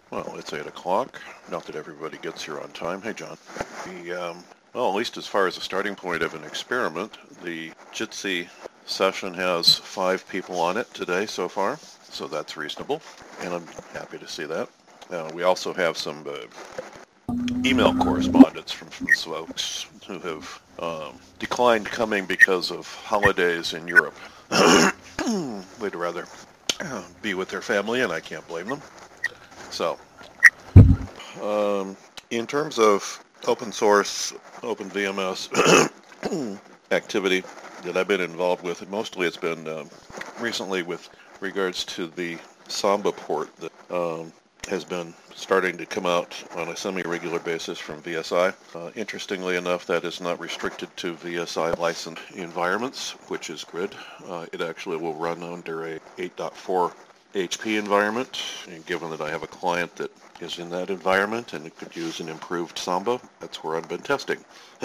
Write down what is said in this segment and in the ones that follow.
Well, it's 8 o'clock. Not that everybody gets here on time. Hey, John. Well, at least as far as the starting point of an experiment, the Jitsi session has 5 people on it today so far, so that's reasonable, and I'm happy to see that. We also have some email correspondence from folks who have declined coming because of holidays in Europe. They'd rather be with their family, and I can't blame them. So, in terms of open source, open VMS activity that I've been involved with, and mostly it's been recently with regards to the Samba port that has been starting to come out on a semi-regular basis from VSI. Interestingly enough, that is not restricted to VSI licensed environments, which is good. It actually will run under a 8.4 HP environment, and given that I have a client that is in that environment and it could use an improved Samba, that's where I've been testing.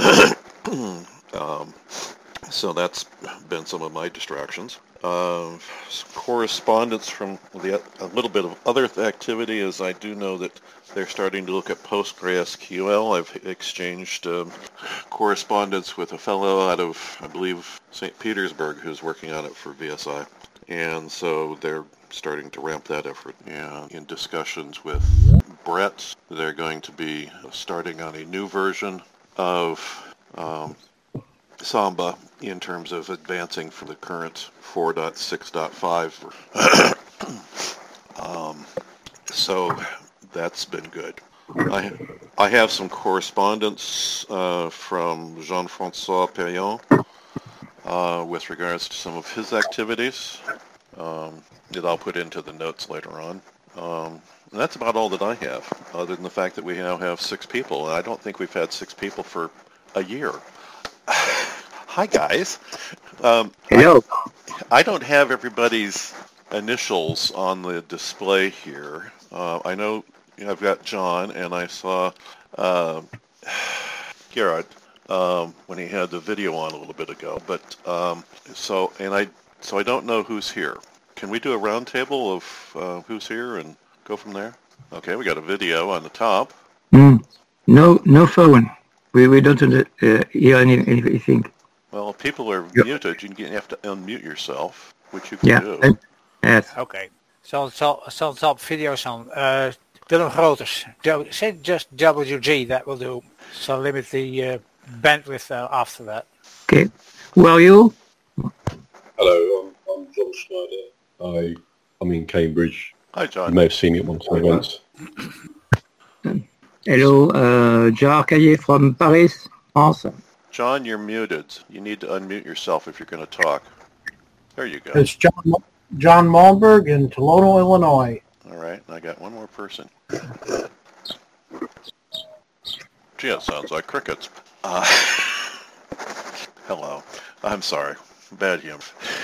So that's been some of my distractions. Correspondence from a little bit of other activity is I do know that they're starting to look at PostgreSQL. I've exchanged correspondence with a fellow out of, I believe, St. Petersburg who's working on it for VSI. And so they're starting to ramp that effort. And in discussions with Brett, they're going to be starting on a new version of Samba in terms of advancing from the current 4.6.5. So that's been good. I have some correspondence from Jean-François Payan with regards to some of his activities that I'll put into the notes later on. And that's about all that I have, other than the fact that we now have 6 people. And I don't think we've had 6 people for a year. Hi, guys. Hello. I don't have everybody's initials on the display here. I know I've got John, and I saw Garrett when he had the video on a little bit ago. But so I don't know who's here. Can we do a round table of who's here and go from there? Okay, we got a video on the top. No phone. We don't hear anything. Well, if people are muted, you have to unmute yourself, which you can do. Yes. Okay. Zal het op video staan. Willem Groters. Say just WG, that will do. So limit the bandwidth after that. Okay. Who are you? Hello, I'm John Schneider. I'm in Cambridge. Hi, John. You may have seen me at one of my events. Hello, Gerard Caillet from Paris, France. John, you're muted. You need to unmute yourself if you're going to talk. There you go. It's John Malmberg in Tolono, Illinois. All right, I got one more person. Gee, that sounds like crickets. Hello. I'm sorry. Bad humor.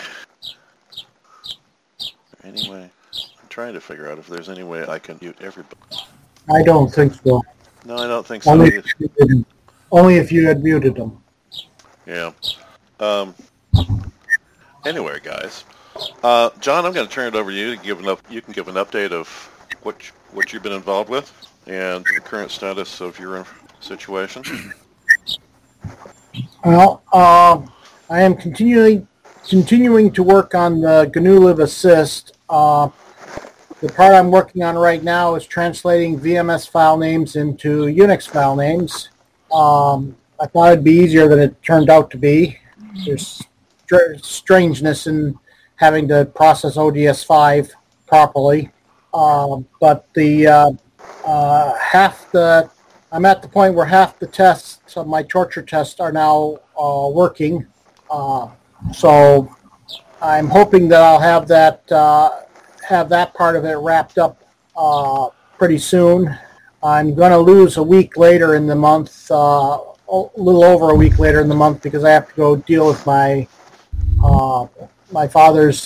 Anyway, I'm trying to figure out if there's any way I can mute everybody. I don't think so. No, I don't think so. Only if you had muted them. Yeah. Anyway, guys. John, I'm going to turn it over to you. You can give an update of what you've been involved with and the current status of your situation. Well, I am continuing to work on the GNU Assist. The part I'm working on right now is translating VMS file names into Unix file names. I thought it'd be easier than it turned out to be. There's strangeness in having to process ODS5 properly. But I'm at the point where half the tests of my torture tests are now working. So I'm hoping that I'll have that part of it wrapped up pretty soon. I'm going to lose a week later in the month, a little over a week later in the month, because I have to go deal with my father's,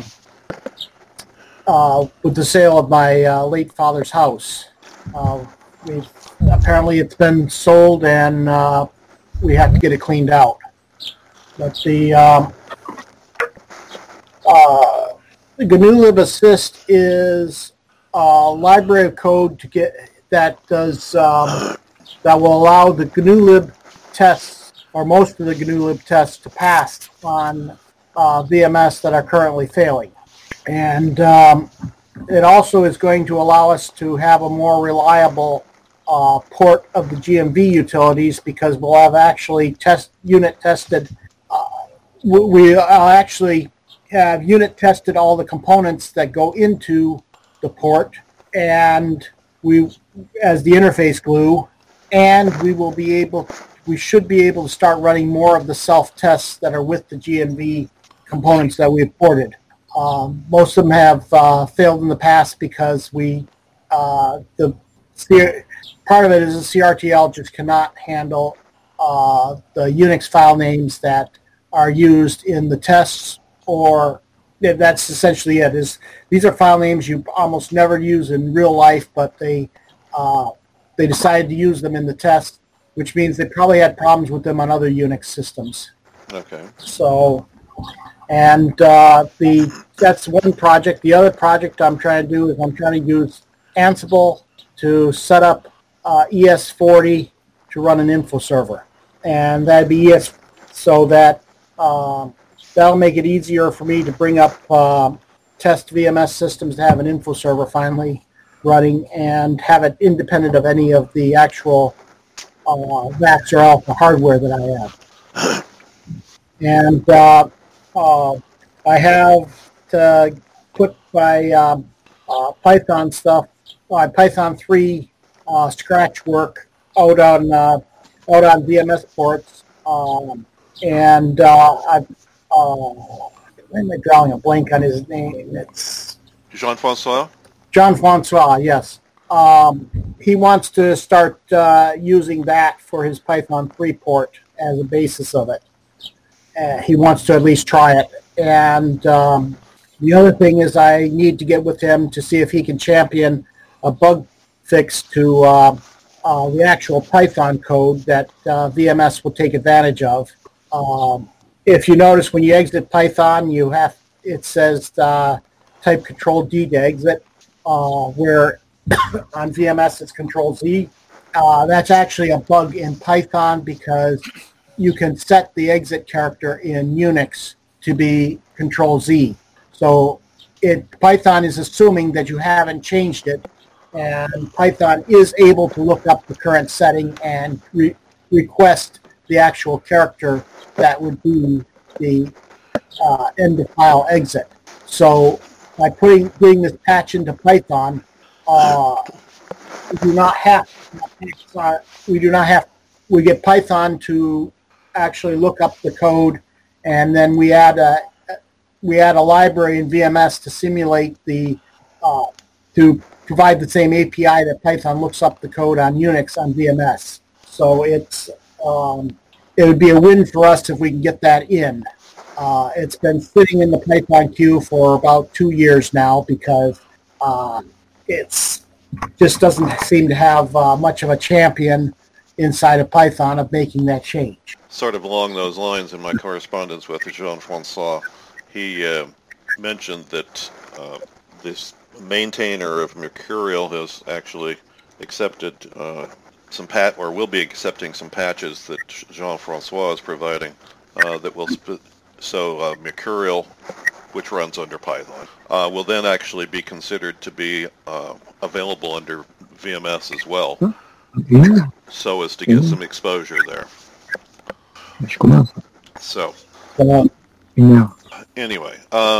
with the sale of my late father's house. Apparently it's been sold and we have to get it cleaned out. But the GNU Assist is library of code to get that does that will allow the GNU-lib tests, or most of the GNU-lib tests, to pass on VMS that are currently failing. And it also is going to allow us to have a more reliable port of the GMV utilities, because we'll have actually unit tested. We actually have unit tested all the components that go into the port, and we, as the interface glue, and we should be able to start running more of the self-tests that are with the GMV components that we've ported. Most of them have failed in the past because part of it is the CRTL just cannot handle the Unix file names that are used in the tests, or that's essentially it. These are file names you almost never use in real life, but they decided to use them in the test, which means they probably had problems with them on other Unix systems. Okay. So, and that's one project. The other project I'm trying to do is I'm trying to use Ansible to set up ES40 to run an info server, and that'd be so that that'll make it easier for me to bring up test VMS systems to have an info server finally running and have it independent of any of the actual VAX or alpha hardware that I have. And I have to put my Python stuff, Python 3 scratch work out on VMS ports, and I've why am I drawing a blank on his name? It's Jean-Francois? Jean-Francois, yes. He wants to start using that for his Python 3 port as a basis of it. He wants to at least try it. And the other thing is I need to get with him to see if he can champion a bug fix to the actual Python code that VMS will take advantage of. If you notice, when you exit Python, it says type Control D to exit, where on VMS it's Control Z. That's actually a bug in Python, because you can set the exit character in Unix to be Control Z. So Python is assuming that you haven't changed it, and Python is able to look up the current setting and request the actual character that would be the end of file exit. So by doing this patch into Python, we get Python to actually look up the code, and then we add a library in VMS to simulate to provide the same API that Python looks up the code on Unix on VMS. So it would be a win for us if we can get that in. It's been sitting in the Python queue for about 2 years now, because it's just doesn't seem to have much of a champion inside of Python of making that change. Sort of along those lines, in my correspondence with Jean-Francois, he mentioned that this maintainer of Mercurial has actually accepted will be accepting some patches that Jean-Francois is providing that will Mercurial, which runs under Python, will then actually be considered to be available under VMS as well, so as to get some exposure there. So, anyway,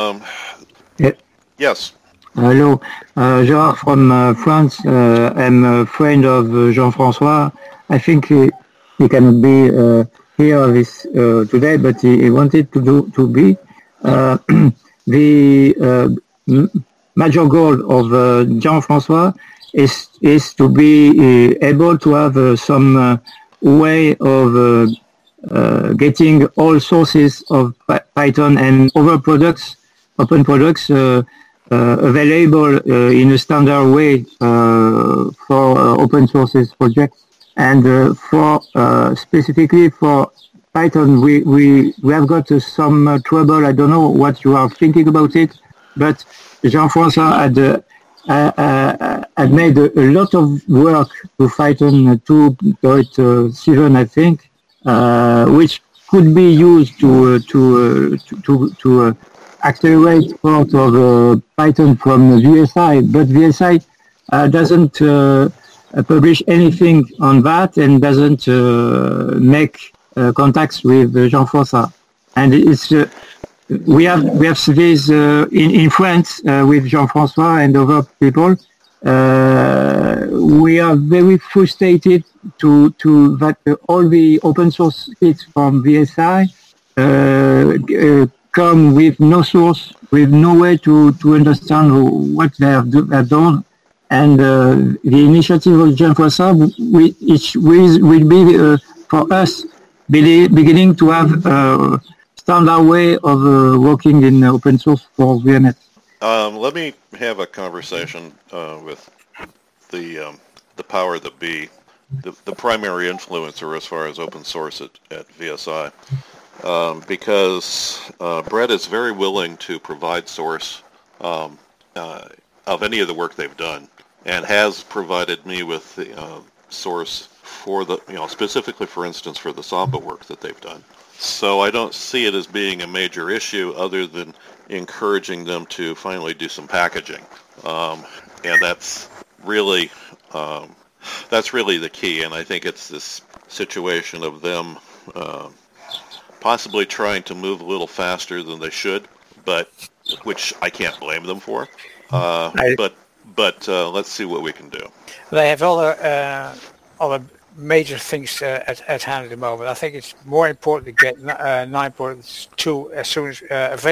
yes. Hello, Gerard from France. I'm a friend of Jean-Francois. I think he cannot be here today, but he wanted to be. The major goal of Jean-Francois is to be able to have some way of getting all sources of Python and other products, open products, available in a standard way for open sources projects. And for specifically for Python, we have got some trouble. I don't know what you are thinking about it, but Jean-Francois had I've made a lot of work to Python 2.7, I think, which could be used to accelerate part of Python from VSI, but VSI doesn't publish anything on that and doesn't make contacts with Jean-François. And it's we have this in France with Jean-François and other people. We are very frustrated to that all the open source kits from VSI come with no source, with no way to understand what they have done. And the initiative of Jean-François will be for us beginning to have standard way of working in open source for VMS. Let me have a conversation with the power that be, the primary influencer as far as open source at VSI, because Brett is very willing to provide source of any of the work they've done, and has provided me with the source for the, specifically, for instance, for the Samba work that they've done. So I don't see it as being a major issue other than encouraging them to finally do some packaging. And that's really the key. And I think it's this situation of them possibly trying to move a little faster than they should, but which I can't blame them for. But let's see what we can do. They have other major things at hand at the moment. I think it's more important to get 9.2 as soon as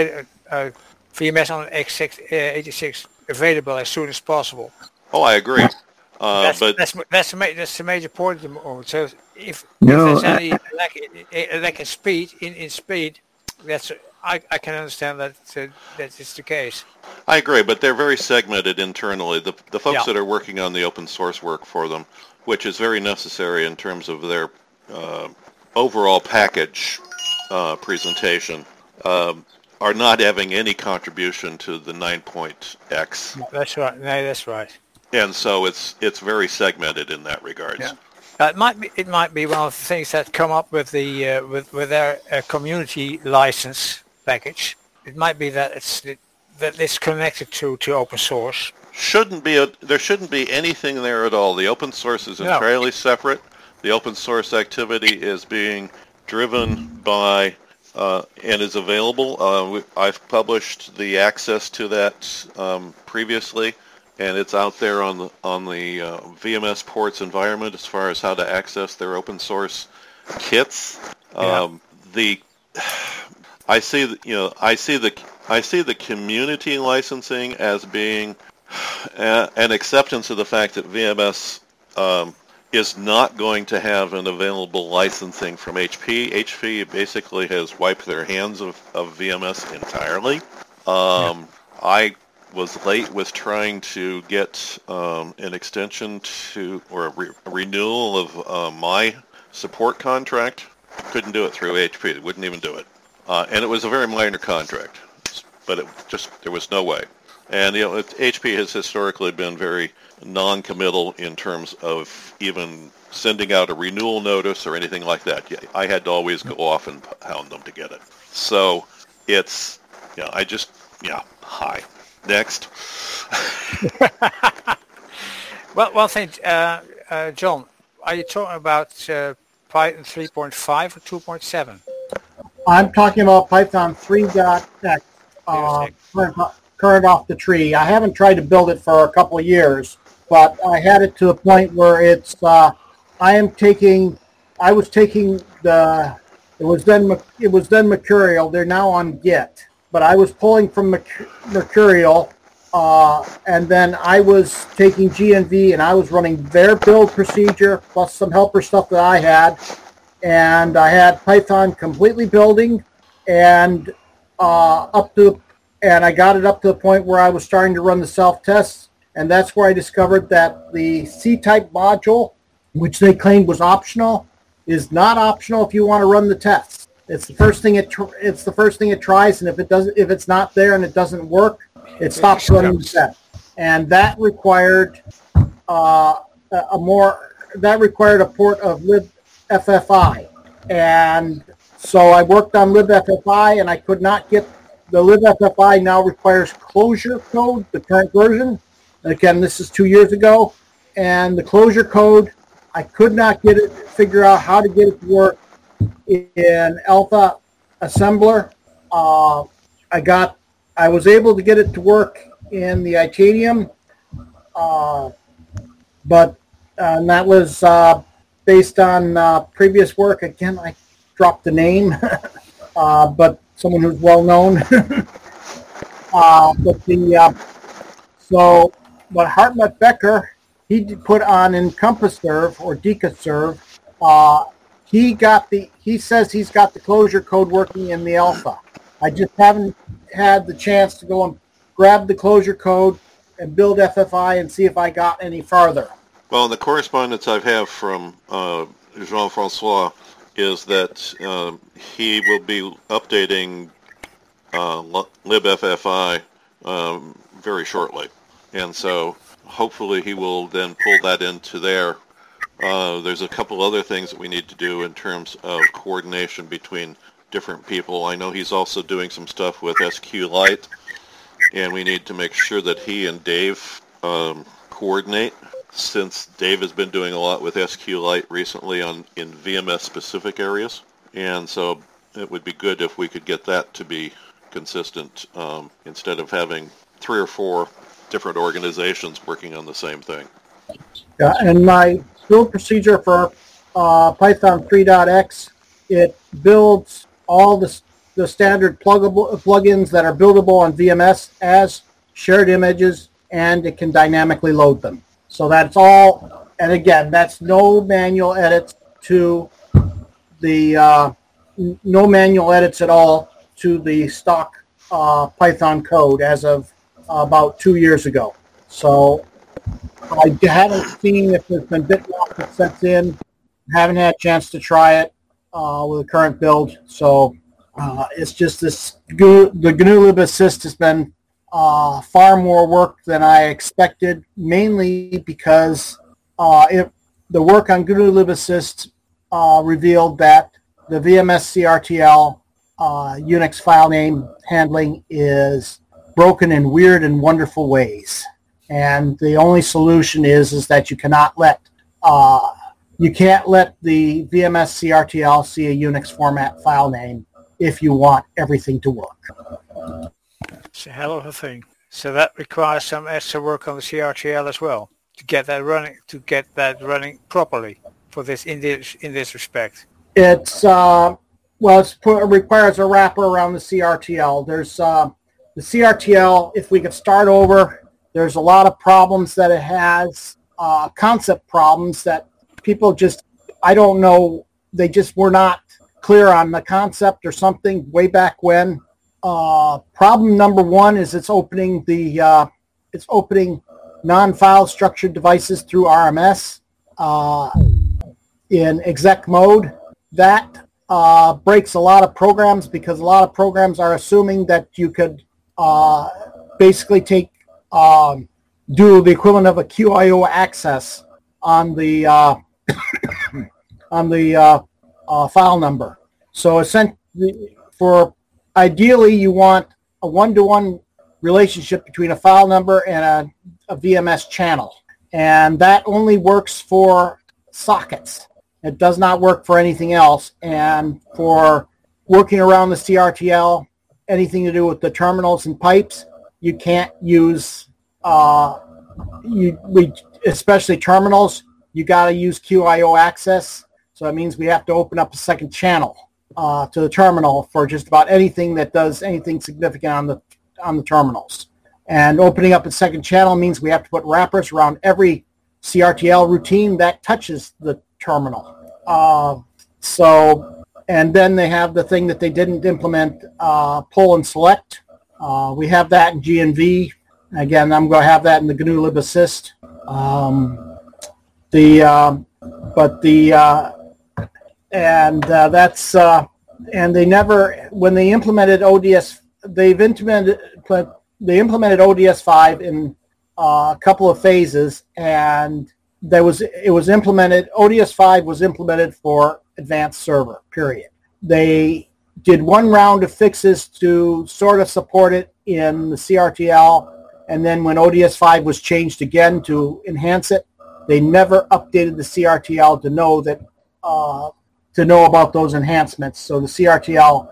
VMS on x86 available as soon as possible. Oh, I agree. That's the major point at the moment. So if there's any lack in speed, I can understand that is the case. I agree, but they're very segmented internally. The folks that are working on the open source work for them, which is very necessary in terms of their overall package presentation, are not having any contribution to the 9.x. That's right. No, that's right. And so it's very segmented in that regard. Yeah. It might be one of the things that come up with the with their community license package. It might be that it's connected to open source. There shouldn't be anything there at all. The open source is entirely separate. The open source activity is being driven by and is available. I've published the access to that previously, and it's out there on the VMS Ports environment as far as how to access their open source kits. I see the community licensing as being an acceptance of the fact that VMS is not going to have an available licensing from HP. HP basically has wiped their hands of VMS entirely. I was late with trying to get an extension to, or a renewal of my support contract. Couldn't do it through HP. They wouldn't even do it. And it was a very minor contract, but there was no way. And HP has historically been very non-committal in terms of even sending out a renewal notice or anything like that. I had to always go off and hound them to get it. So it's, hi. Next. Well, one thing, John, are you talking about Python 3.5 or 2.7? I'm talking about Python 3.x, current off the tree. I haven't tried to build it for a couple of years, but I had it to a point where it's, it was then Mercurial. They're now on Git, but I was pulling from Mercurial, and then I was taking GNV and I was running their build procedure plus some helper stuff that I had, and I had Python completely building and and I got it up to the point where I was starting to run the self-tests, and that's where I discovered that the C-type module, which they claimed was optional, is not optional if you want to run the tests. It's the first thing it tries, and if it's not there and it doesn't work, it stops running the test. and that required a port of libFFI, and so I worked on libFFI, and I could not get the libFFI. Now requires Clojure code, the current version. And again, this is 2 years ago, and the Clojure code, I could not figure out how to get it to work in Alpha Assembler. I was able to get it to work in the Itanium, but that was based on previous work. Again, I dropped the name, but someone who's well known. But Hartmut Becker, he put on EncompassServe or DecaServe. He says he's got the Clojure code working in the alpha. I just haven't had the chance to go and grab the Clojure code and build FFI and see if I got any farther. Well, the correspondence I have from Jean-Francois is that he will be updating libFFI very shortly. And so hopefully he will then pull that into there. There's a couple other things that we need to do in terms of coordination between different people. I know he's also doing some stuff with SQLite, and we need to make sure that he and Dave coordinate, since Dave has been doing a lot with SQLite recently in VMS specific areas. And so it would be good if we could get that to be consistent instead of having 3 or 4 different organizations working on the same thing. Yeah, and my build procedure for Python 3.x, it builds all the standard plugins that are buildable on VMS as shared images, and it can dynamically load them. So that's all, and again, that's no manual edits to the no manual edits at all to the stock Python code as of about 2 years ago. So I haven't seen if there's been bitlock that sets in. Haven't had a chance to try it with the current build. So it's just the GNU libAssist has been far more work than I expected, mainly because the work on GNU libAssist revealed that the VMS CRTL Unix file name handling is broken in weird and wonderful ways. And the only solution is that you cannot let the VMS CRTL see a Unix format file name if you want everything to work. It's a hell of a thing. So that requires some extra work on the CRTL as well to get that running properly for this in this respect. It requires a wrapper around the CRTL. There's the CRTL. If we could start over, there's a lot of problems that it has, concept problems that people just, I don't know, they just were not clear on the concept or something way back when. Problem number one is it's opening non-file structured devices through RMS in exec mode. That breaks a lot of programs, because a lot of programs are assuming that you could basically do the equivalent of a QIO access on the file number. So essentially, ideally, you want a one-to-one relationship between a file number and a VMS channel, and that only works for sockets. It does not work for anything else. And for working around the CRTL, anything to do with the terminals and pipes, you can't use, especially terminals, you got to use QIO access. So that means we have to open up a second channel to the terminal for just about anything that does anything significant on the terminals. And opening up a second channel means we have to put wrappers around every CRTL routine that touches the terminal. And then they have the thing that they didn't implement, pull and select. We have that in GNV. Again, I'm going to have that in the GNU libAssist. And they never, when they implemented ODS, they implemented ODS 5 in a couple of phases, and it was implemented. ODS 5 was implemented for advanced server, period. They did one round of fixes to sort of support it in the CRTL, and then when ODS 5 was changed again to enhance it, they never updated the CRTL to know that to know about those enhancements. So the CRTL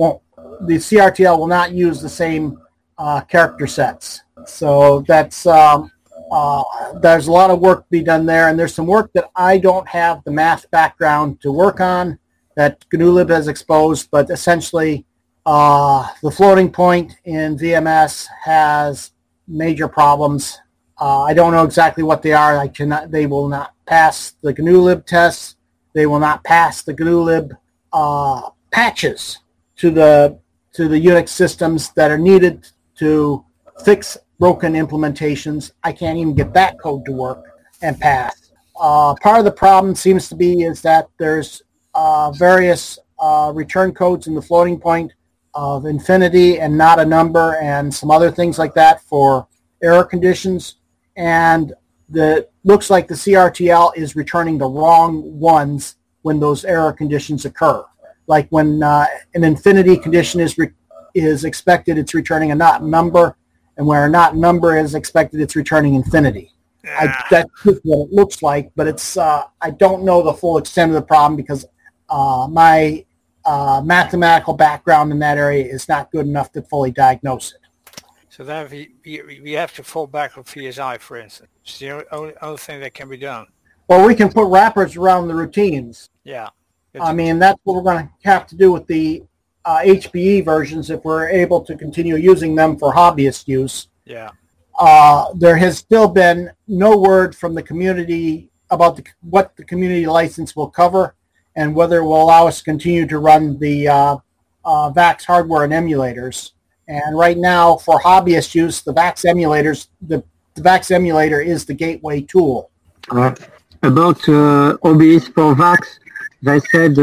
will not use the same character sets. So that's there's a lot of work to be done there, and there's some work that I don't have the math background to work on that GNU-lib has exposed, but essentially the floating point in VMS has major problems. I don't know exactly what they are. They will not pass the GNU-lib tests. They will not pass the GNU-lib patches to the Unix systems that are needed to fix broken implementations. I can't even get that code to work and pass. Part of the problem seems to be is that there's various return codes in the floating point of infinity and not a number and some other things like that for error conditions. And looks like the CRTL is returning the wrong ones when those error conditions occur. Like when an infinity condition is expected, it's returning a not number, and where a not number is expected, it's returning infinity. That's what it looks like, but it's I don't know the full extent of the problem because my mathematical background in that area is not good enough to fully diagnose it. So then we have to fall back on VSI, for instance. It's the only thing that can be done. Well, we can put wrappers around the routines. Yeah. I mean, that's what we're going to have to do with the HPE versions if we're able to continue using them for hobbyist use. Yeah. There has still been no word from the community about what the community license will cover and whether it will allow us to continue to run the VAX hardware and emulators. And right now, for hobbyist use, the VAX emulators, the VAX emulator is the gateway tool. About OBS for VAX, they said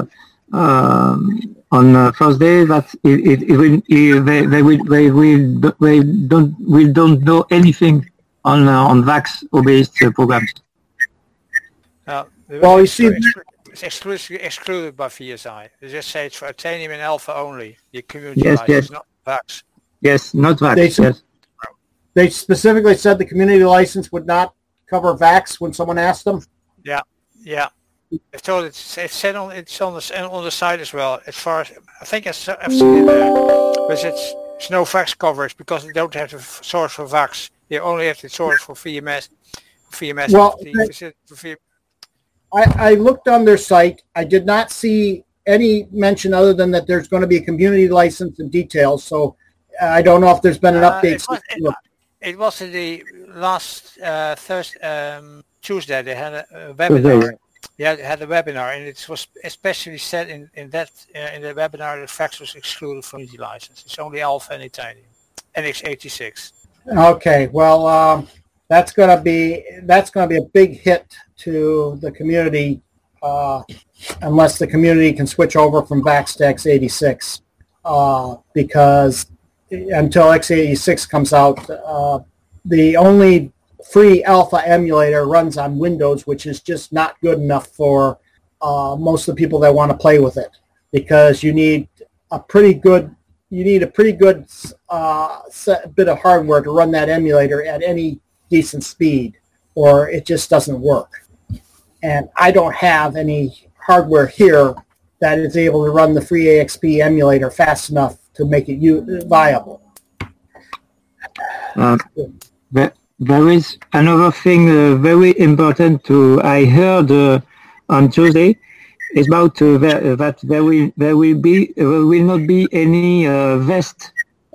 on Thursday that we don't know anything on VAX OBS programs. Well, you see, it's excluded by VSI. They just say it's for Itanium and Alpha only. The community yes. not VAX. Yes, not VAX. They specifically said the community license would not cover VAX when someone asked them. Yeah. I thought it's said on the site as well. As far as I think I've seen it there, but it's no VAX coverage because they don't have the source for VAX. They only have the source for VMS. Well, I looked on their site. I did not see any mention other than that there's going to be a community license and details. So I don't know if there's been an update. It was in the last Tuesday. They had a webinar. Yeah, they had a webinar, and it was especially said in the webinar that VAX was excluded from the license. It's only Alpha and Itanium, NX86. Okay, well, that's going to be a big hit to the community unless the community can switch over from VAX to x86 because until x86 comes out, the only free alpha emulator runs on Windows, which is just not good enough for most of the people that want to play with it because you need a pretty good bit of hardware to run that emulator at any decent speed, or it just doesn't work. And I don't have any hardware here that is able to run the FreeAXP emulator fast enough to make it viable. There is another thing very important I heard on Tuesday is about that there will not be any VEST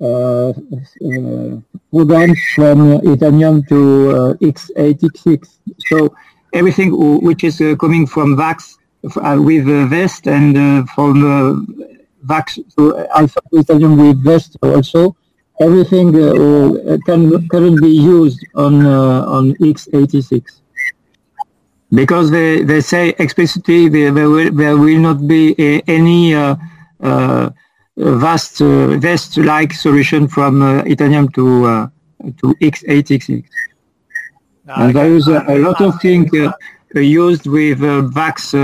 programs from Itanium to x86. So everything which is coming from VAX with VEST and from VAX to Alpha to Itanium with VEST also. Everything cannot be used on x86 because they say explicitly there will not be any VEST-like solution from Itanium to to x86. No, And there is a lot of things used with VAX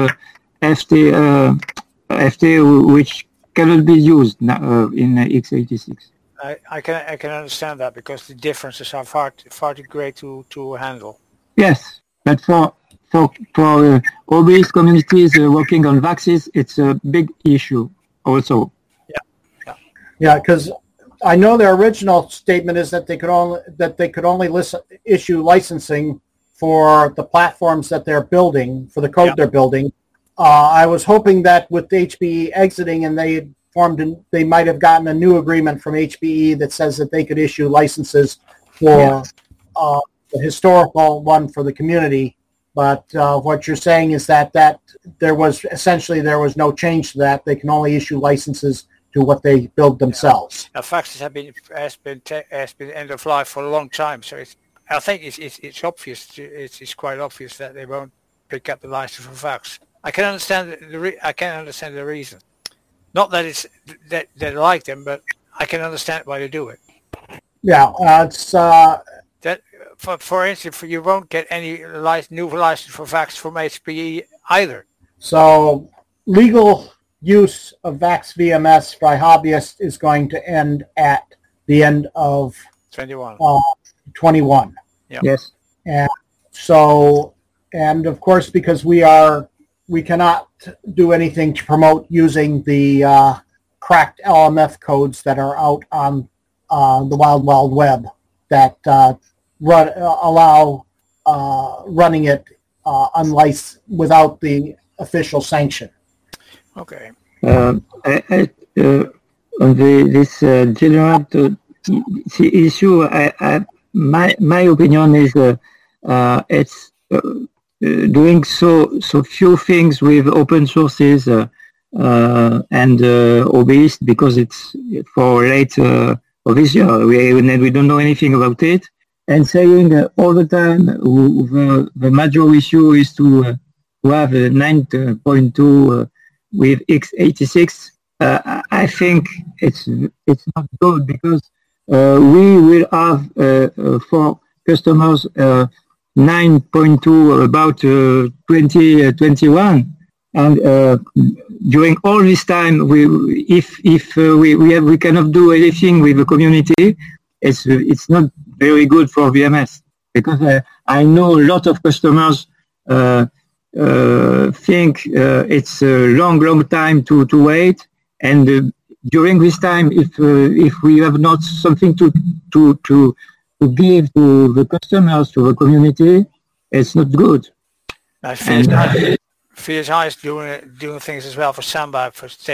FT which cannot be used in x86. I can understand that because the differences are far too great to handle. Yes, but for hobbyist communities working on VAXes, it's a big issue also. Yeah, because I know their original statement is that they could only issue licensing for the platforms that they're building, for the code they're building. I was hoping that with HPE exiting and they might have gotten a new agreement from HPE that says that they could issue licenses for the historical one for the community. But what you're saying is that there was no change to that. They can only issue licenses to what they build themselves. Now, VAXes has been end of life for a long time, so I think it's obvious. It's quite obvious that they won't pick up the license for VAX. I can understand the reason. Not that it's that they like them, but I can understand why they do it. Yeah, it's that for instance, you won't get any new license for VAX from HPE either. So legal use of VAX VMS by hobbyists is going to end at the end of 21. Yeah. Yes. And so, and of course, because we cannot do anything to promote using the cracked LMF codes that are out on the Wild Wild Web that allow running it unlicensed without the official sanction. Okay. On this general issue, my opinion is it's doing so few things with open sources and hobbyists because it's for late of this year. We don't know anything about it. And saying all the time the major issue is to have a 9.2 with x86. I think it's not good because we will have for customers 9.2 about 2021, and during all this time, we cannot do anything with the community. It's not very good for VMS because I know a lot of customers think it's a long time to wait, and during this time, if we have not something to give to the customers, to the community, it's not good. VSI is doing things as well for Samba,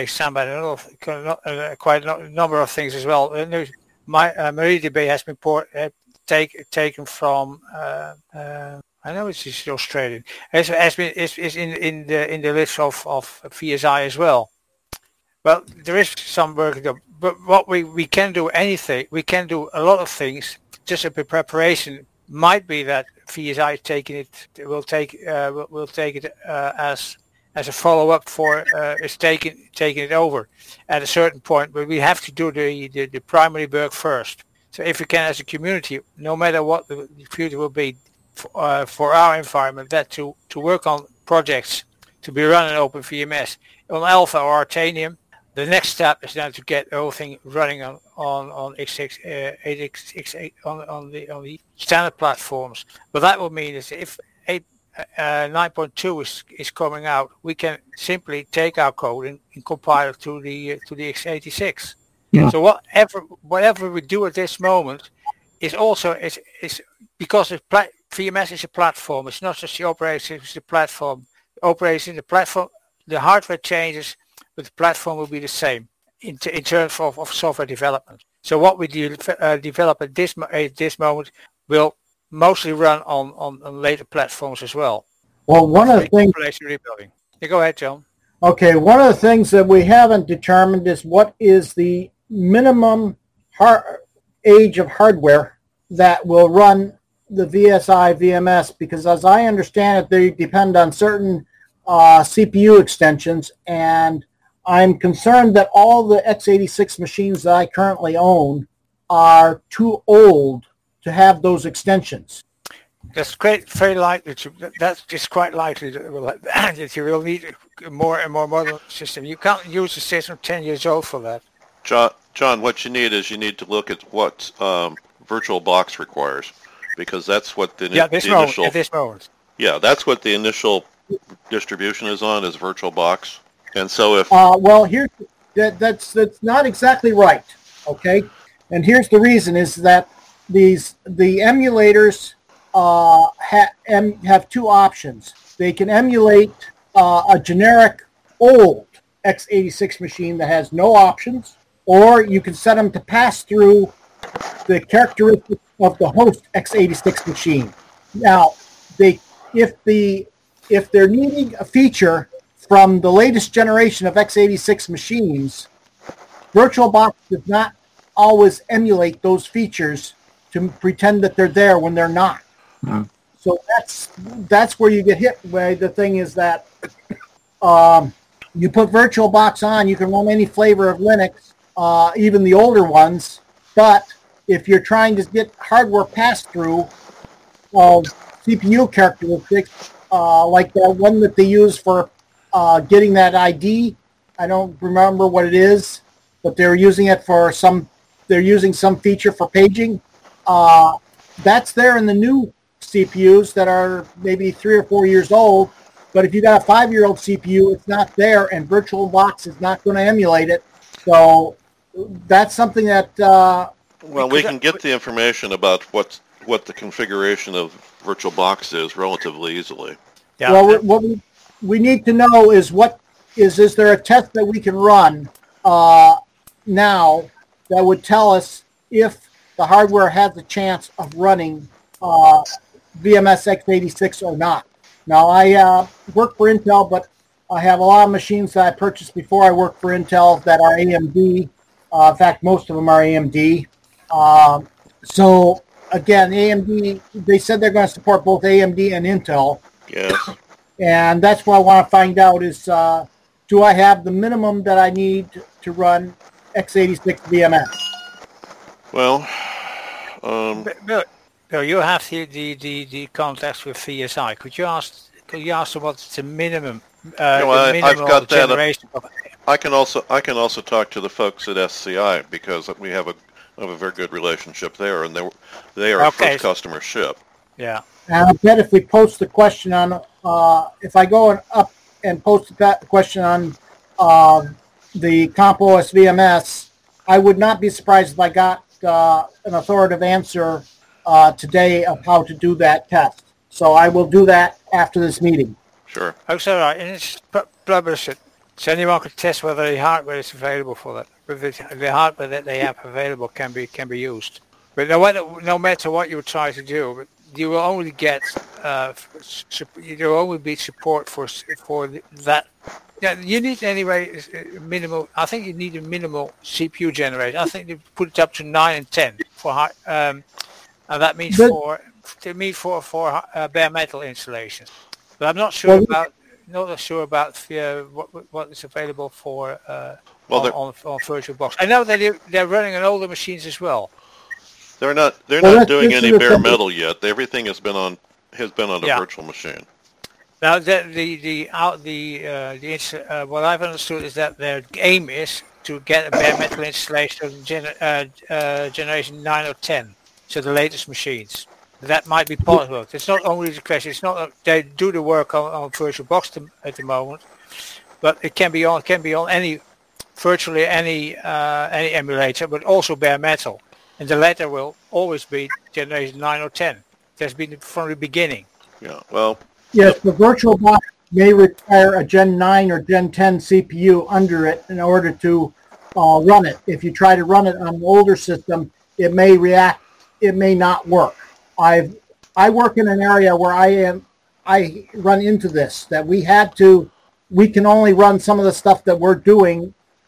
quite a number of things as well. MariaDB has been taken from. I know it's Australian. It's in the list of VSI as well. Well, there is some work to do, but what we can do we can do a lot of things. Just a preparation might be that VSI will take it as a follow up for is taking it over at a certain point, but we have to do the primary work first. So if we can, as a community, no matter what the future will be for our environment, that to work on projects to be run in OpenVMS on Alpha or Artanium. The next step is now to get the whole thing running on x86 on the standard platforms. But that will mean is if 9.2 is coming out, we can simply take our code and compile it to the x86. Yeah. So whatever we do at this moment is also is because VMS is a platform. It's not just the operation; it's the platform. The platform, the hardware changes, but the platform will be the same in terms of software development. So what we develop at this moment will mostly run on later platforms as well. Well, one of the things. Rebuilding. Yeah, go ahead, John. Okay, one of the things that we haven't determined is what is the minimum age of hardware that will run the VSI VMS, because as I understand it, they depend on certain CPU extensions, and I'm concerned that all the x86 machines that I currently own are too old to have those extensions. That's quite very likely that's just quite likely that you will need a more and more modern system. You can't use a system 10 years old for that. John, what you need to look at what VirtualBox requires, because that's what the initial. At this moment. Yeah, that's what the initial distribution is on, is VirtualBox. And so if well, that's not exactly right. Okay, and here's the reason: is that the emulators have two options. They can emulate a generic old x86 machine that has no options, or you can set them to pass through the characteristics of the host x86 machine. Now, if they're needing a feature from the latest generation of x86 machines, VirtualBox does not always emulate those features to pretend that they're there when they're not. Mm. So that's where you get hit. Where the thing is that you put VirtualBox on, you can run any flavor of Linux, even the older ones. But if you're trying to get hardware pass-through of CPU characteristics, like the one that they use for getting that ID, I don't remember what it is, but they're using it for they're using some feature for paging. That's there in the new CPUs that are maybe 3 or 4 years old. But if you got a 5-year-old CPU, it's not there, and VirtualBox is not going to emulate it. So that's something that... well, we can get the information about what the configuration of VirtualBox is relatively easily. Yeah. Well, what we need to know is is there a test that we can run now that would tell us if the hardware has a chance of running VMS x86 or not. Now, I work for Intel, but I have a lot of machines that I purchased before I worked for Intel that are AMD. In fact, most of them are AMD. So, again, AMD, they said they're going to support both AMD and Intel. Yes. And that's what I want to find out is, do I have the minimum that I need to run x86 VMS? Well, Bill, you have the contacts with VSI. Could you ask them what's the minimum? I've got generation that. I can also talk to the folks at SCI, because we have a very good relationship there, and they are first customer ship. Yeah. And I bet if we post the question on, if I go up and post the question on the CompOS VMS, I would not be surprised if I got an authoritative answer today of how to do that test. So I will do that after this meeting. Sure. Also, right, and it's publish it. So anyone can test whether the hardware is available for that. Whether the hardware that they have available can be used. But no matter what you try to do, you will only get there will only be support for that. Yeah, you need anyway minimal. I think you need a minimal CPU generator. I think you put it up to 9 and 10 for and that means for bare metal installations. But I'm not sure about what is available for on VirtualBox. I know that they're running on older machines as well. They're not doing any bare metal yet. Everything has been on a virtual machine. Now what I've understood is that their aim is to get a bare metal installation generation 9 or 10, so the latest machines. That might be possible. It's not only the question. It's not they do the work on VirtualBox at the moment, but it can be on virtually any emulator, but also bare metal. And the latter will always be generation 9 or 10. That's been from the beginning. Yeah, well... Yes, the VirtualBox may require a Gen 9 or Gen 10 CPU under it in order to run it. If you try to run it on an older system, it may react, it may not work. I work in an area where I run into this, that we can only run some of the stuff that we're doing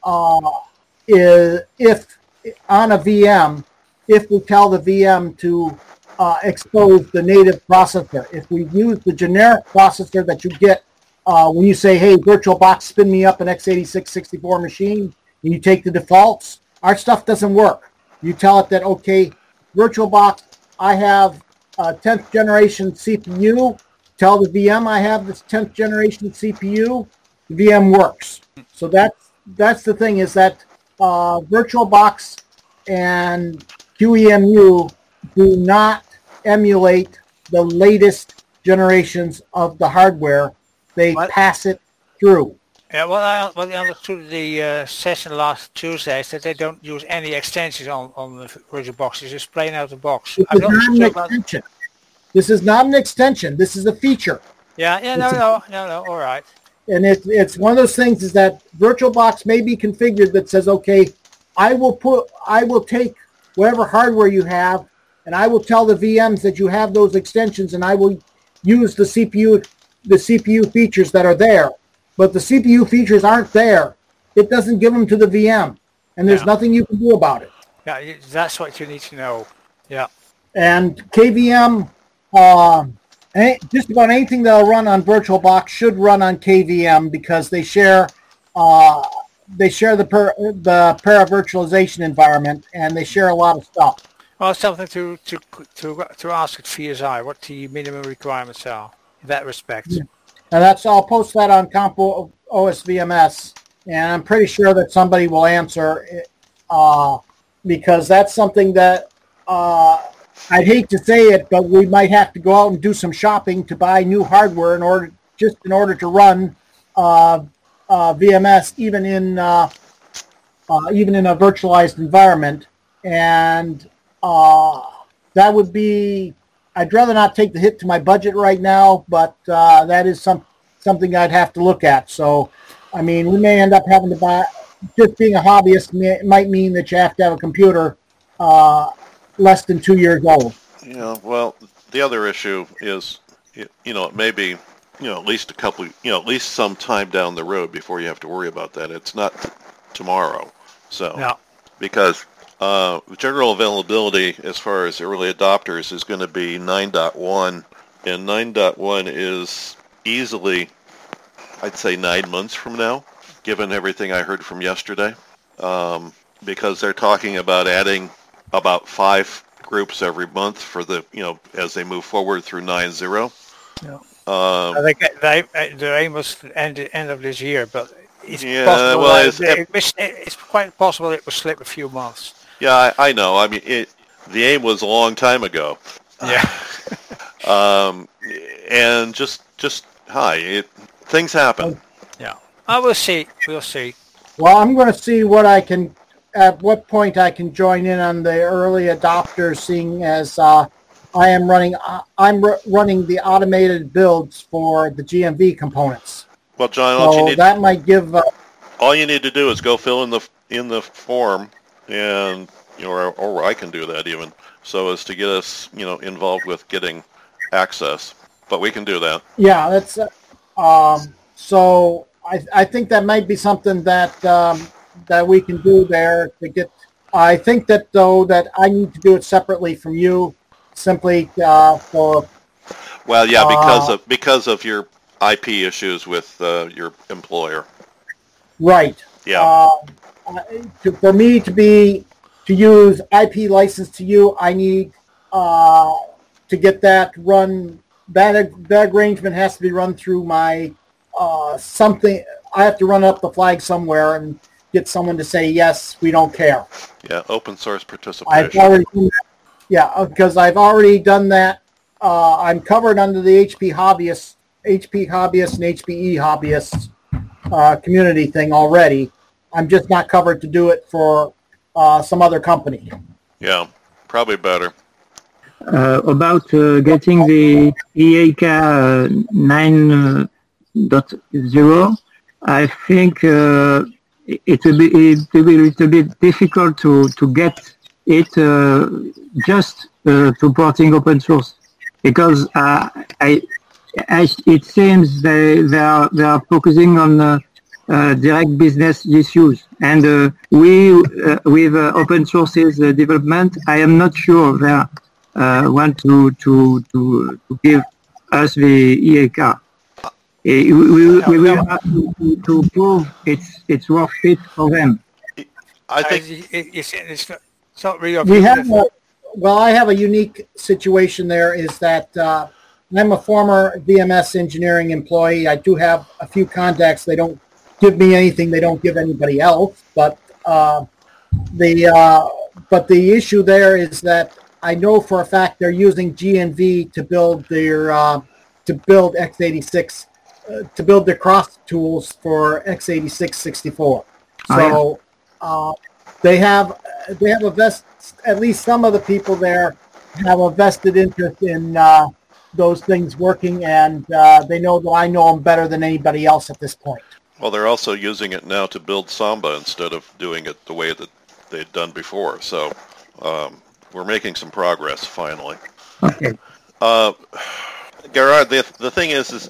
if on a VM, if we tell the VM to expose the native processor. If we use the generic processor that you get when you say, hey, VirtualBox, spin me up an x86 64 machine, and you take the defaults, our stuff doesn't work. You tell it that, okay, VirtualBox, I have a 10th generation CPU. Tell the VM I have this 10th generation CPU. The VM works. So that's the thing, is that VirtualBox and QEMU do not emulate the latest generations of the hardware. They pass it through. Yeah, what I understood the session last Tuesday is that they don't use any extensions on the VirtualBox. It's just plain out of the box. This is not an extension. This is not an extension. This is a feature. No, all right. And it's one of those things, is that VirtualBox may be configured that says, okay, I will take whatever hardware you have, and I will tell the VMs that you have those extensions, and I will use the CPU features that are there. But the CPU features aren't there. It doesn't give them to the VM, and there's nothing you can do about it. Yeah, that's what you need to know. Yeah. And KVM, just about anything that'll run on VirtualBox should run on KVM, because they share the para-virtualization environment, and they share a lot of stuff. Well, something to ask at VSI what the minimum requirements are in that respect. Yeah. And I'll post that on Compo OS VMS, and I'm pretty sure that somebody will answer, because that's something that I'd hate to say it, but we might have to go out and do some shopping to buy new hardware in order to run VMS even in a virtualized environment, and that would be. I'd rather not take the hit to my budget right now, but that is something I'd have to look at. So, I mean, we may end up having to buy. Just being a hobbyist might mean that you have to have a computer less than 2 years old. Yeah, well, the other issue is, it may be, at least at least some time down the road before you have to worry about that. It's not tomorrow. So, because general availability as far as early adopters is going to be 9.1, and 9.1 is easily, I'd say, 9 months from now, given everything I heard from yesterday, because they're talking about adding about 5 groups every month for the, as they move forward through 9.0. Yeah. I think the aim was end of this year, but it's possible. Well, it's quite possible it will slip a few months. Yeah, I know. I mean, the aim was a long time ago. Yeah. And just things happen. Yeah. I will see. We'll see. Well, I'm going to see at what point I can join in on the early adopters, seeing as I'm running the automated builds for the GMV components. Well, John, that might give. All you need to do is go fill in the form, and or I can do that even, so as to get us involved with getting access. But we can do that. Yeah, that's so. I think that might be something that we can do there to get. I think that that I need to do it separately from you, simply for. Well, yeah, because of your IP issues with your employer. Right. Yeah. For me to use IP license to you, I need to get that run. That arrangement has to be run through my something. I have to run up the flag somewhere and get someone to say yes, we don't care. Yeah, open source participation. Because I've already done that. I'm covered under the HP hobbyists and HPE hobbyists community thing already. I'm just not covered to do it for some other company. Yeah, probably better. About getting the EAK 9.0, I think it will be a little bit difficult to get it just supporting open source, because it seems they are focusing on direct business issues, and we with open sources development, I am not sure they want to give us the EAK. We will have to prove it's worth it for them. I think it's not really. well, I have a unique situation there is that I'm a former VMS engineering employee. I do have a few contacts. They don't give me anything they don't give anybody else. But the issue there is that I know for a fact they're using GNV to build their x86 to build their cross tools for x86 64. So they have a at least some of the people there have a vested interest in those things working, and they know that I know them better than anybody else at this point. Well, they're also using it now to build Samba instead of doing it the way that they'd done before. So we're making some progress finally. Okay. Gerard, the thing is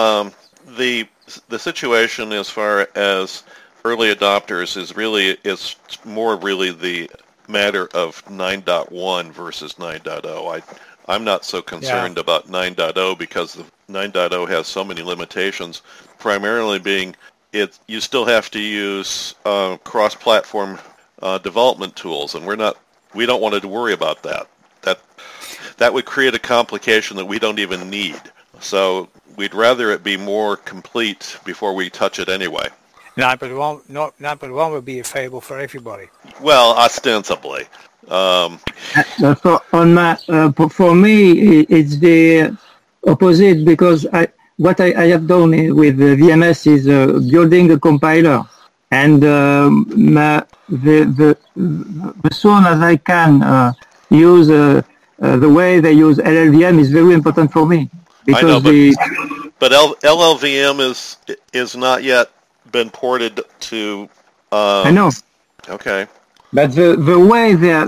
the situation as far as early adopters is more really the matter of 9.1 versus 9.0. I'm not so concerned about 9.0 because the 9.0 has so many limitations, primarily being you still have to use cross-platform development tools, and we don't want to worry about that. That would create a complication that we don't even need. So we'd rather it be more complete before we touch it anyway. 9.1 would be available for everybody. Well, ostensibly. For me, it's the opposite, because what I have done with VMS is building a compiler, and the soon as I can use the way they use LLVM is very important for me. I know, but LLVM is not yet been ported to. I know. Okay. But the way they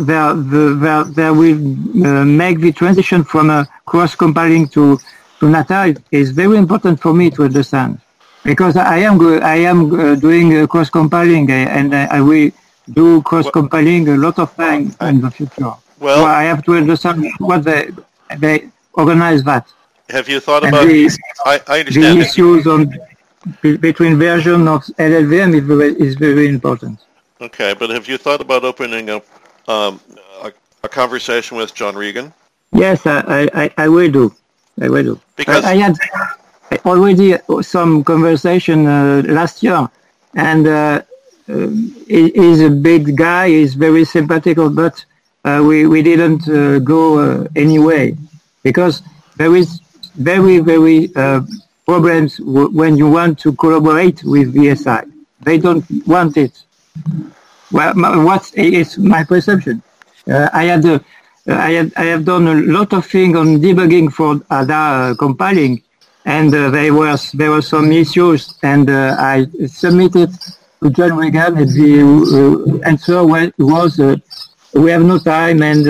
will make the transition from a cross-compiling to Natal is very important for me to understand, because I am doing cross-compiling, and I will do cross-compiling a lot of time in the future. Well, so I have to understand what they organize that. Have you thought about? I understand the issues between version of LLVM is very important. Okay, but have you thought about opening up a conversation with John Regan? Yes, I will do. Because I had already some conversation last year, and he's a big guy. He's very sympathical, but we didn't go anyway, because there is very problems when you want to collaborate with VSI. They don't want it. Well, what is my perception? I have done a lot of things on debugging for ADA compiling, and there were some issues, and I submitted to John Regan, and the answer was we have no time, and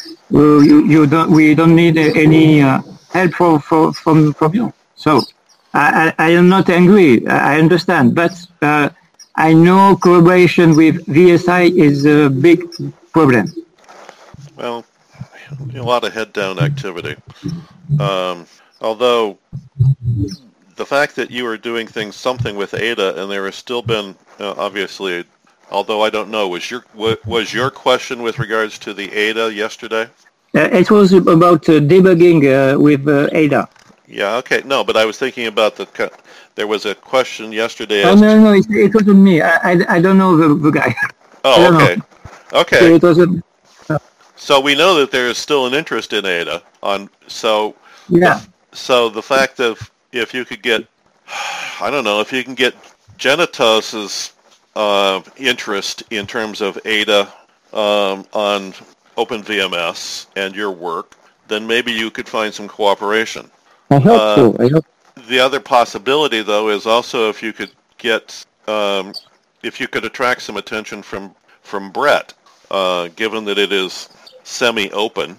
we don't need any help from you. So I am not angry. I understand, but I know collaboration with VSI is a big problem. Well, a lot of head-down activity. Although the fact that you are doing something with Ada, and there has still been, obviously, although I don't know, was your question with regards to the Ada yesterday? It was about debugging with Ada. Yeah, okay. No, but I was thinking about there was a question yesterday. No, it wasn't me. I don't know the guy. Oh, okay. Okay. So it wasn't. So we know that there is still an interest in Ada. Yeah. So the fact of if you could get, I don't know, if you can get Genitos's interest in terms of Ada on OpenVMS and your work, then maybe you could find some cooperation. I hope so. The other possibility, though, is also if you could get, if you could attract some attention from Brett, given that it is semi-open,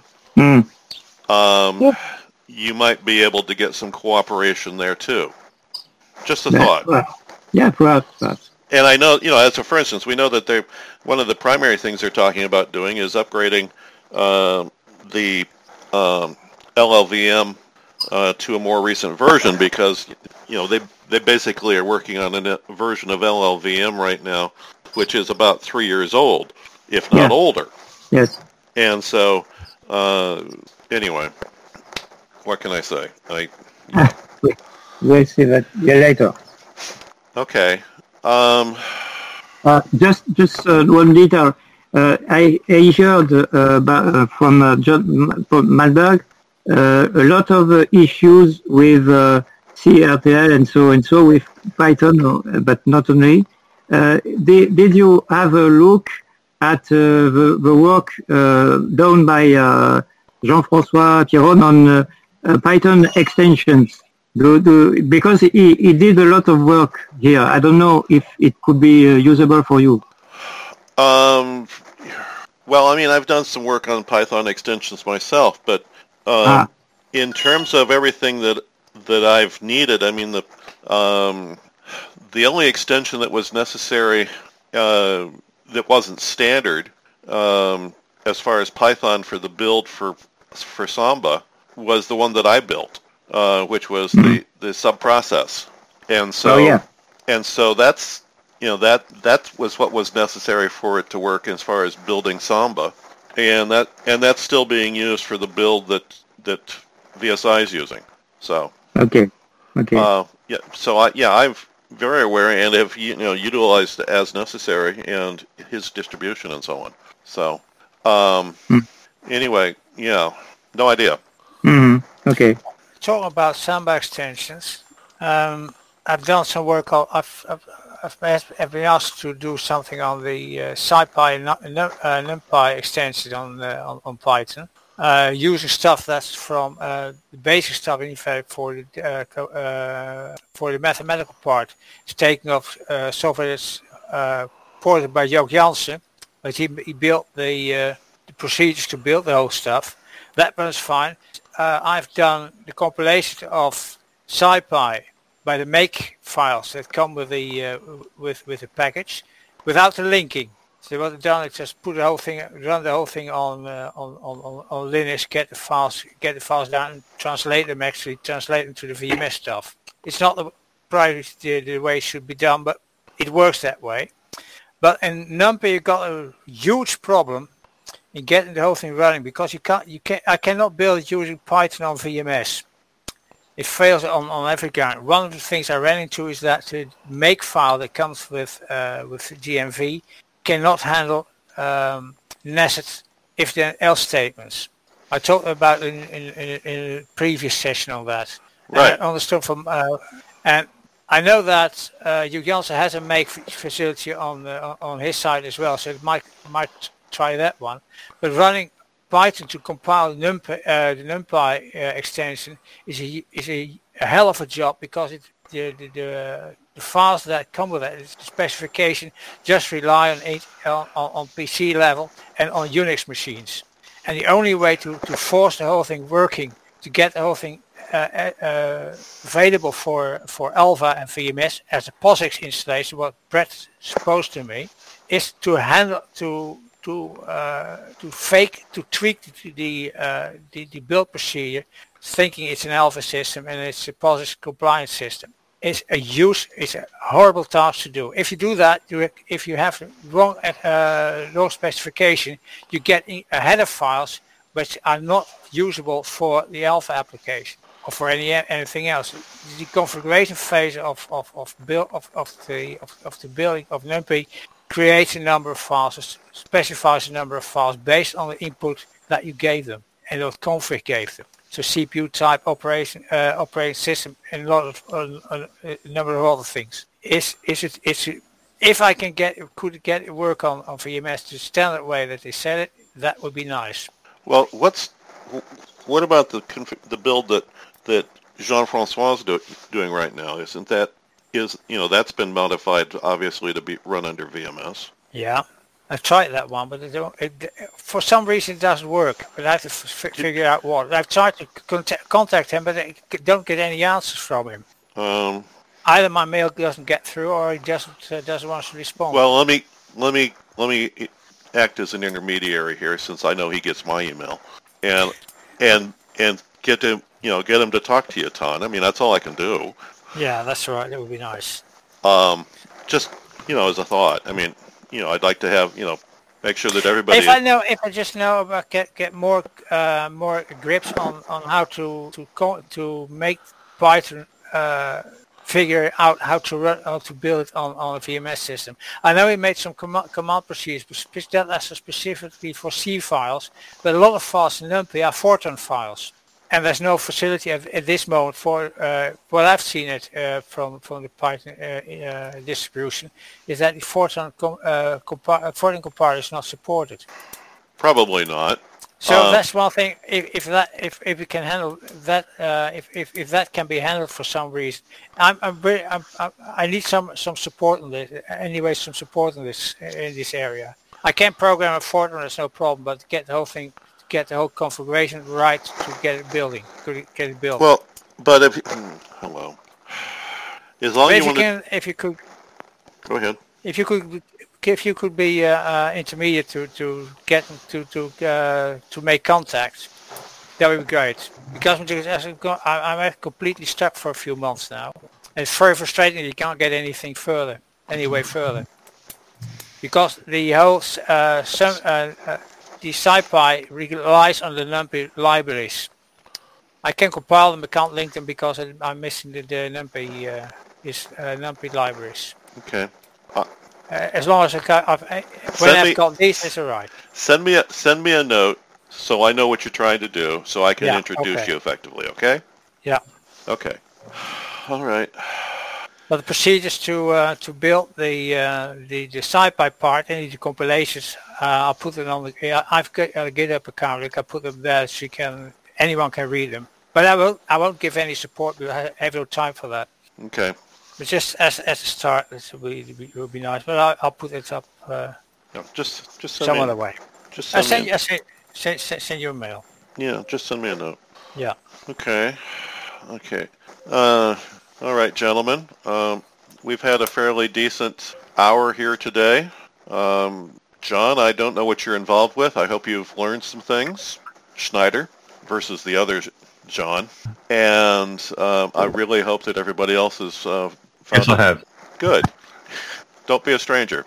you might be able to get some cooperation there too. Just a thought. Yeah, perhaps. And I know, for instance, we know that one of the primary things they're talking about doing is upgrading the LLVM to a more recent version, because they basically are working on a version of LLVM right now, which is about 3 years old, if not older. Yes. And so Anyway, what can I say? We'll see that later. Okay. Just one detail. I heard from Malberg a lot of issues with CRTL and so with Python, but not only. Did you have a look at the work done by Jean-François Piron on Python extensions? Because he did a lot of work here. I don't know if it could be usable for you. Well, I mean, I've done some work on Python extensions myself, but in terms of everything that I've needed, I mean, the only extension that was necessary that wasn't standard as far as Python for the build for Samba was the one that I built, which was the subprocess, and so that's that was what was necessary for it to work as far as building Samba, and that's still being used for the build that VSI is using. So okay. I'm very aware and have utilized it as necessary and his distribution and so on. So anyway, no idea. Okay. Talking about Samba extensions, I've done some work. I've been asked to do something on the SciPy and NumPy extension on Python, using stuff that's from the basic stuff in fact for the mathematical part. It's taken off software that's ported by Joop Janssen, but he built the procedures to build the whole stuff. That runs fine. I've done the compilation of SciPy by the make files that come with the with the package, without the linking. So what I've done is just run the whole thing on Linux, get the files down, and translate them to the VMS stuff. It's not the way it should be done, but it works that way. But in NumPy you've got a huge problem in getting the whole thing running, because I cannot build it using Python on VMS. It fails on every count. One of the things I ran into is that the make file that comes with GMV cannot handle nested if then else statements. I talked about in a previous session on that. Right. And I understood from and I know that Joop Janssen has a make facility on his side as well, so it might try that one. But running Python to compile the NumPy extension is a hell of a job, because the files that come with it, the specification, just rely on PC level and on Unix machines. And the only way to force the whole thing working, to get the whole thing available for Alva and VMS as a POSIX installation, what Brett supposed to me, is to handle to tweak the build procedure, thinking it's an Alva system and it's a POSIX compliance system. It's a horrible task to do. If you do that, if you have wrong specification, you get a header files which are not usable for the Alpha application or for anything else. The configuration phase of the building of NumPy creates a number of files, specifies a number of files based on the input that you gave them and what config gave them. So CPU type, operating system, and a number of other things. If I could get it work on VMS the standard way that they said it, that would be nice. Well, what about the build that Jean-François is doing right now? That's been modified obviously to be run under VMS. Yeah, I've tried that one, but for some reason it doesn't work. But I have to figure out what. I've tried to contact him, but I don't get any answers from him. Either my mail doesn't get through, or he doesn't want to respond. Well, let me act as an intermediary here, since I know he gets my email, and get him to talk to you, Ton. I mean, that's all I can do. Yeah, that's right. That would be nice. Just as a thought. I mean, I'd like to have Make sure that everybody. If I just know about get more grips on how to make Python figure out how to build it on a VMS system. I know he made some command procedures, but that's specifically for C files. But a lot of files in NumPy are Fortran files, and there's no facility at this moment for what I've seen it from the Python distribution is that the Fortran compiler is not supported. Probably not. So that's one thing. If we can handle that, if that can be handled for some reason, I need some support on this. Anyway, some support on this in this area. I can program a Fortran, that's no problem, but get the whole configuration right to get it built. Well, but hello. As long as if you could, go ahead. If you could be intermediate to get to make contact, that would be great. Because I'm completely stuck for a few months now. And it's very frustrating. You can't get anything further, because the whole the SciPy relies on the NumPy libraries. I can compile them, but can't link them because I'm missing the NumPy NumPy libraries. Okay. As long as I've got these, it's all right. Send me a note so I know what you're trying to do, so I can introduce you effectively. Okay. Yeah. Okay. All right. But the procedures to build the SciPy part, any of the compilations, I'll put it on I've got a GitHub account. I can put them there so anyone can read them. But I won't give any support because I have no time for that. Okay. But just as a start, it would be nice. But I'll put it up. Just some other way. Just send you a mail. Yeah, just send me a note. Yeah. Okay. All right, gentlemen. We've had a fairly decent hour here today. John, I don't know what you're involved with. I hope you've learned some things. Schneider versus the other John. And I really hope that everybody else has found Yes, I have. Good. Don't be a stranger.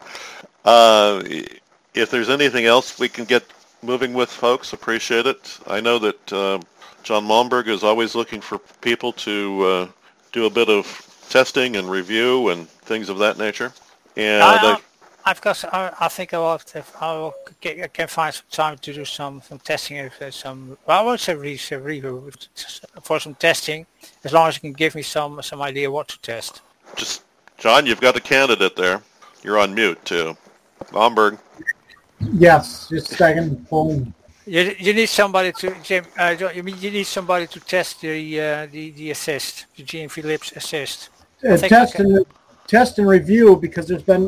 If there's anything else we can get moving with, folks, appreciate it. I know that John Malmberg is always looking for people to do a bit of testing and review and things of that nature. And I think I can find some time to do some testing. I won't say review for some testing, as long as you can give me some idea what to test. Just, John, you've got a candidate there. You're on mute too. Malmberg. Yes, just a second. You need somebody to Jim. You need somebody to test the assist, the Gene Phillips assist. Test and review, because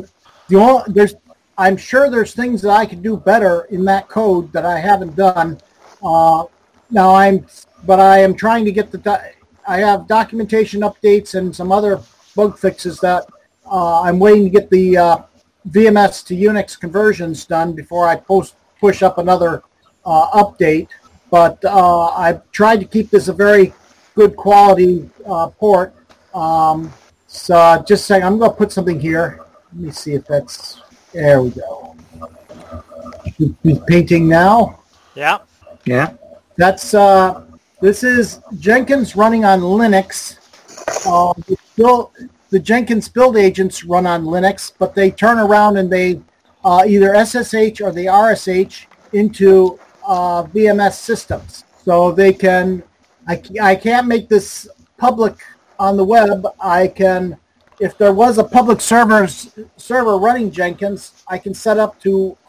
I'm sure there's things that I could do better in that code that I haven't done. I am trying to get I have documentation updates and some other bug fixes that I'm waiting to get the VMS to Unix conversions done before I push up another update. But I've tried to keep this a very good quality port. So just saying, I'm going to put something here. Let me see if that's, there we go. He's painting now. Yeah. Yeah. That's, this is Jenkins running on Linux. The Jenkins build agents run on Linux, but they turn around and they either SSH or they RSH into VMS systems. So they can, I can't make this public on the web. I can, if there was a public server running Jenkins, I can set up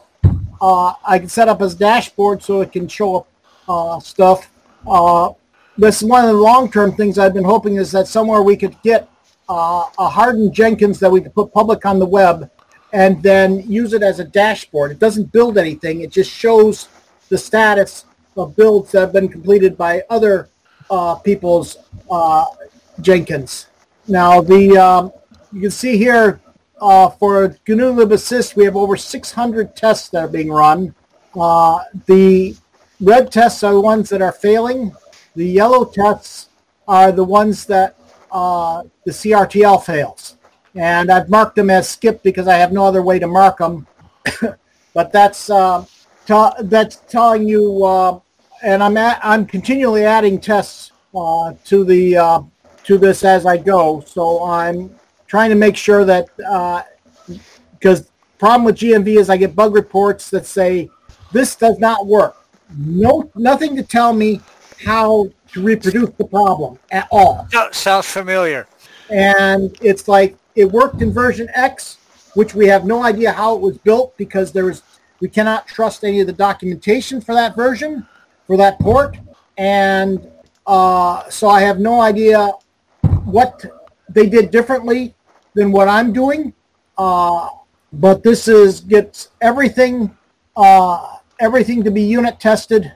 as dashboard so it can show up stuff. This is one of the long-term things I've been hoping is that somewhere we could get a hardened Jenkins that we could put public on the web and then use it as a dashboard. It doesn't build anything. It just shows the status of builds that have been completed by other people's Jenkins. Now, you can see here for GNU libAssist, we have over 600 tests that are being run. The red tests are the ones that are failing. The yellow tests are the ones that the CRTL fails. And I've marked them as skipped because I have no other way to mark them. but that's telling you. And I'm continually adding tests to this as I go. So I'm trying to make sure that because problem with GMV is I get bug reports that say this does not work. Nothing to tell me how to reproduce the problem at all. Sounds familiar. And it's like it worked in version X, which we have no idea how it was built because we cannot trust any of the documentation for that version, for that port. And so I have no idea what they did differently than what I'm doing. But this gets everything to be unit tested.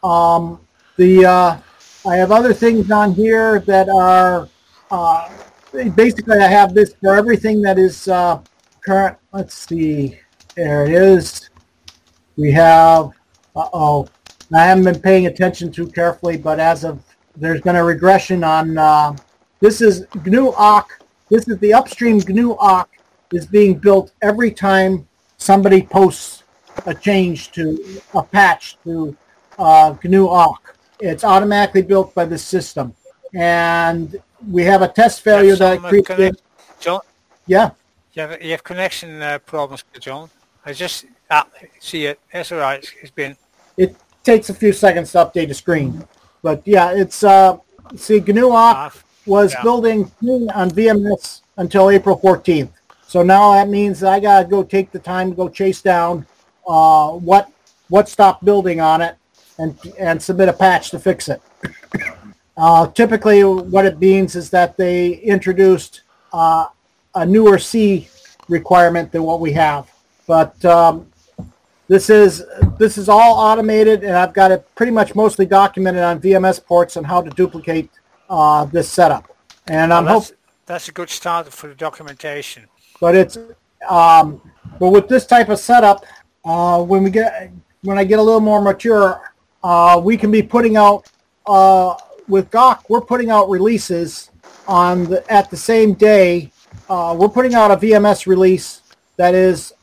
I have other things on here that are basically I have this for everything that is current. Let's see. There it is. We have, I haven't been paying attention too carefully, but there's been a regression on, this is GNU-Awk. This is the upstream GNU-Awk is being built every time somebody posts a patch to GNU-Awk. It's automatically built by the system. And we have a test failure that created. John? Yeah. You have connection problems, John. I just see it. That's all right. It takes a few seconds to update the screen. But yeah, it's, GNU-Awk was building on VMS until April 14th. So now that means I got to go take the time to go chase down what stopped building on it and submit a patch to fix it. Typically what it means is that they introduced a newer C requirement than what we have. But this is all automated, and I've got it pretty much mostly documented on VMS ports on how to duplicate this setup. And that's a good start for the documentation. But it's but with this type of setup, when I get a little more mature, we can be putting out with Gawk. We're putting out releases at the same day. We're putting out a VMS release that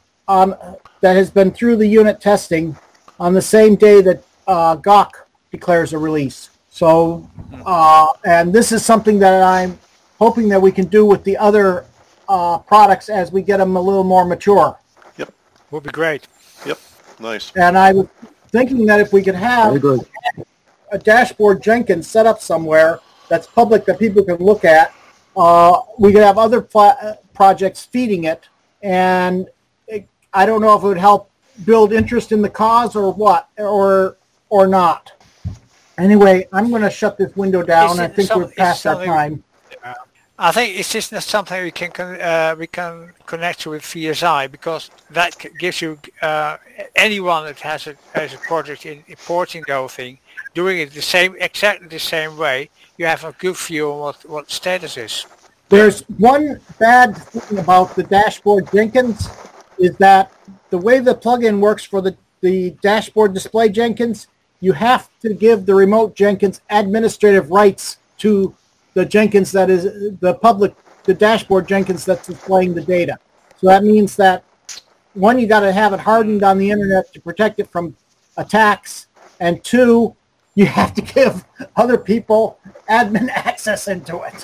has been through the unit testing on the same day that Gawk declares a release. So, and this is something that I'm hoping that we can do with the other products as we get them a little more mature. Yep. Would be great. Yep. Nice. And I was thinking that if we could have a dashboard Jenkins set up somewhere that's public that people can look at, we could have other projects feeding it. And I don't know if it would help build interest in the cause or what, or not. Anyway, I'm going to shut this window down. I think we're past that time. I think it's just not something we can connect with VSI, because that gives you anyone that has a project in importing the whole thing, doing it exactly the same way. You have a good view on what status is. There's one bad thing about the dashboard Jenkins is that the way the plugin works for the dashboard display Jenkins, you have to give the remote Jenkins administrative rights to the Jenkins that is the dashboard Jenkins that's displaying the data. So that means that, one, you got to have it hardened on the internet to protect it from attacks, and two, you have to give other people admin access into it.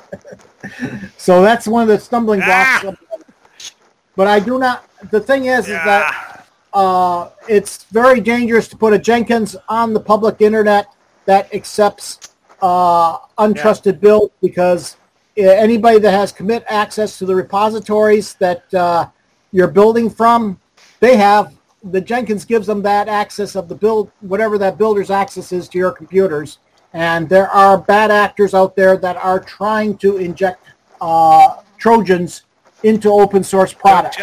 So that's one of the stumbling blocks. But I do not. The thing is that it's very dangerous to put a Jenkins on the public internet that accepts untrusted builds, because anybody that has commit access to the repositories that you're building from, the Jenkins gives them that access of the build, whatever that builder's access is to your computers. And there are bad actors out there that are trying to inject Trojans into open source products.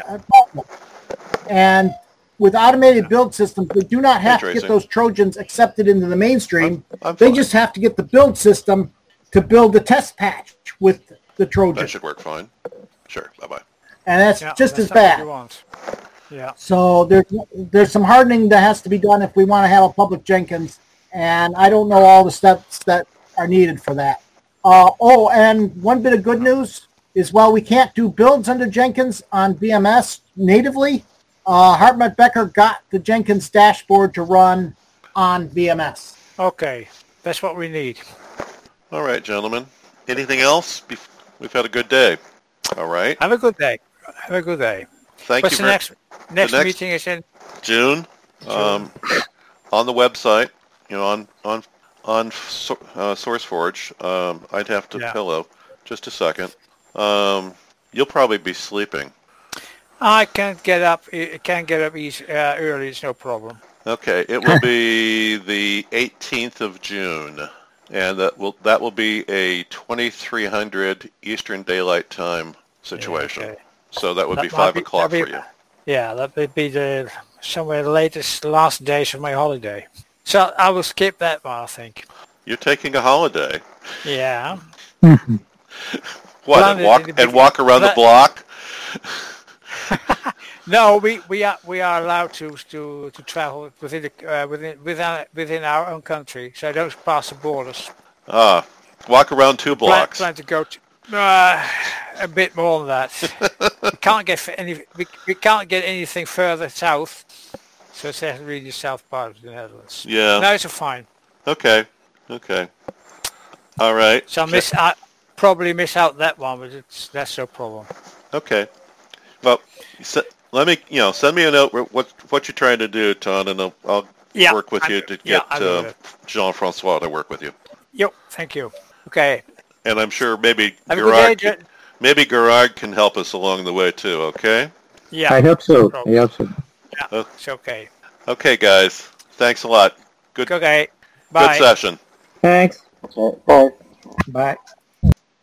And with automated build systems, we do not have to get those Trojans accepted into the mainstream. They just have to get the build system to build the test patch with the Trojan. That should work fine. Sure. Bye-bye. And that's just as bad. Yeah. So there's some hardening that has to be done if we want to have a public Jenkins, and I don't know all the steps that are needed for that. And one bit of good news is, while we can't do builds under Jenkins on VMS natively, Hartmut Becker got the Jenkins dashboard to run on VMS. Okay, that's what we need. All right, gentlemen. Anything else? We've had a good day. All right. Have a good day. Have a good day. Thank What's you. the next meeting is in June. On the website, on SourceForge. I'd have to pillow just a second. You'll probably be sleeping. I can't get up. Early. It's no problem. Okay, it will be the 18th of June, and that will be a 2300 Eastern Daylight Time situation. Okay. So that would be 5 o'clock for you. Yeah, that would be somewhere the last days of my holiday. So I will skip that one, I think. You're taking a holiday. Yeah. What? Walk around the block? No, we are allowed to travel within our own country, so don't pass the borders. Walk around 2 blocks. Plan to go to a bit more than that. we can't get anything further south, so it's really the south part of the Netherlands. Yeah. No, it's fine. Okay. All right. So I probably miss out that one, but that's no problem. Okay. Well, let me, send me a note what you're trying to do, Ton, and I'll work with you to get Jean-Francois to work with you. Yep. Thank you. Okay. And I'm sure maybe Gerard can help us along the way too. Okay. Yeah. I hope so. Yeah, it's okay. Okay, guys. Thanks a lot. Good. Okay. Bye. Good session. Thanks. Bye. Bye.